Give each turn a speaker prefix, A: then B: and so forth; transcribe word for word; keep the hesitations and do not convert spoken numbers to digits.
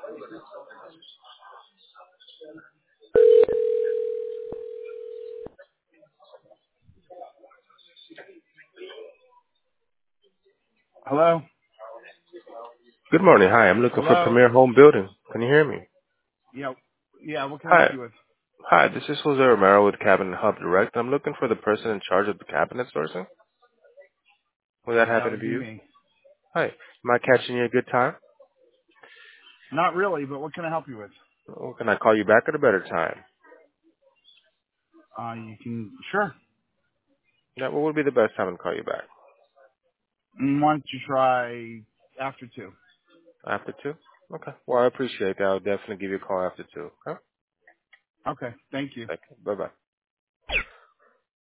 A: Hello?
B: Good morning. Hi, I'm looking for
A: Hello?
B: Premier Home Building. Can you hear me?
A: Yeah, yeah, what can I help
B: Hi.
A: you with?
B: Hi, this is Jose Romero with Cabinet Hub Direct. I'm looking for the person in charge of the cabinet sourcing. Would that
A: Uh, that
B: happen to
A: would
B: be
A: be
B: you?
A: me.
B: Hi. Am I catching you a good time?
A: Not really, but what can I help you with?
B: Or can I call you back at a better time?
A: Uh, you can, sure.
B: Yeah, what would be the best time to call you back?
A: Mm, Why don't you try after two?
B: After two? Okay. Well, I appreciate that. I'll definitely give you a call after two. Okay?
A: Okay, thank you.
B: Thank you. Bye-bye.